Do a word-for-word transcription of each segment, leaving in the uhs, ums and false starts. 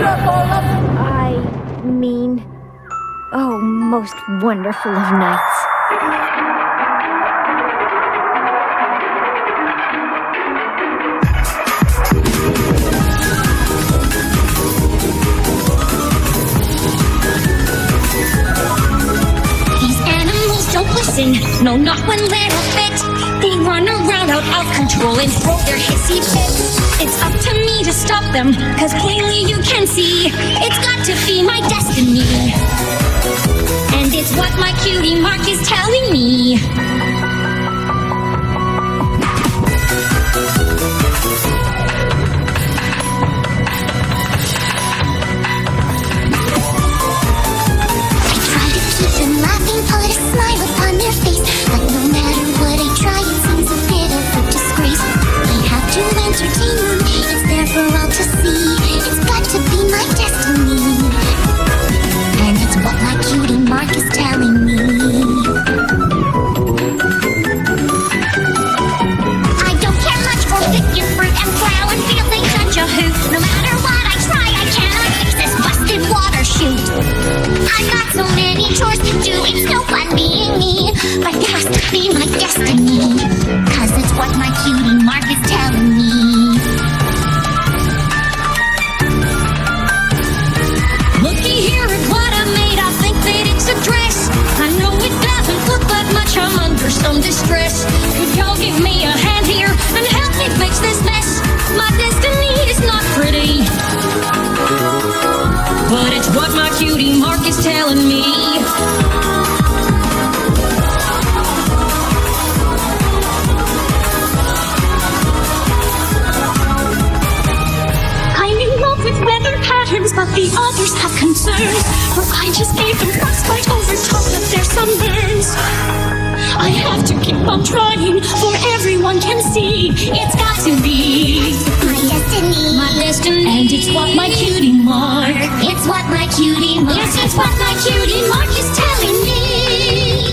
I mean, oh, most wonderful of nights. No, not when they're a fit. They run around out of control and throw their hissy fits. It's up to me to stop them, cause plainly you can see it's got to be my destiny. And it's what my cutie mark is telling me. I try to keep them laughing, put a smile upon their face, but no matter what I try, it seems a bit of a disgrace. I have to entertain them, it's there for all to see. It's got to be my destiny, and it's what my cutie mark is telling me. I don't care much for picking fruit and plowing fields ain't such a hoot. No matter what I try, I cannot fix this busted water chute. I've got so many chores to do, it's no fun being me, but it has to be my destiny, cause it's what my cutie mark is telling me. Looky here at what I made, I think that it's a dress. I know it doesn't look like much, I'm under some distress. Could y'all give me a hand here and help me fix this mess? My destiny is not pretty, but it's what my cutie mark is telling me. I'm in love with weather patterns, but the others have concerns, for I just gave them frostbite over top of their sunburns. I have to keep on trying, for everyone can see it's got to be my destiny, my destiny, and it's what my cutie mark. It's what my cutie mark. Yes, it's what my cutie mark is telling me.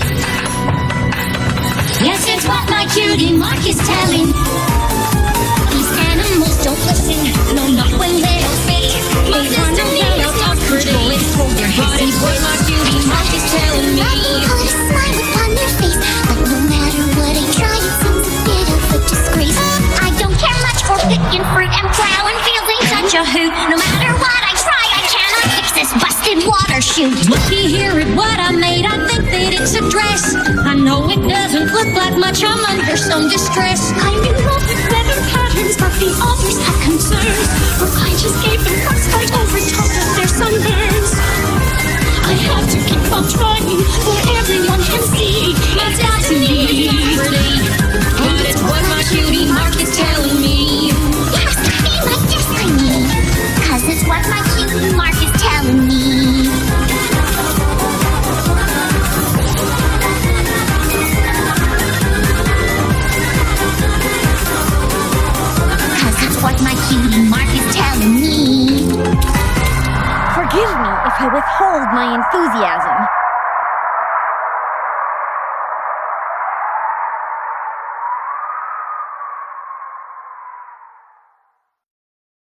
Yes, it's what my cutie mark is telling. These animals don't listen, no, not when they don't fit. My destiny is not control and throw their hissy fits. What my cutie mark is telling me. Put a smile upon their face, but no matter what I try, it seems a bit of a disgrace. I don't care much for picking fruit and plowing fields ain't such a hoot. No matter what I try, I cannot fix this busted water chute. Looky here at what I made, I think that it's a dress. I know it doesn't look like much, I'm under some distress. I'm in love with weather patterns, but the others have concerns, for I just gave them frostbite over top of their sunburns. I have to keep on trying, for everyone can see it's got to be pretty, but it's what my cutie mark is telling me. It has to be my destiny, cause it's what my cutie mark is telling me. Cause it's what my cutie mark is telling me. Forgive me if I withhold my enthusiasm.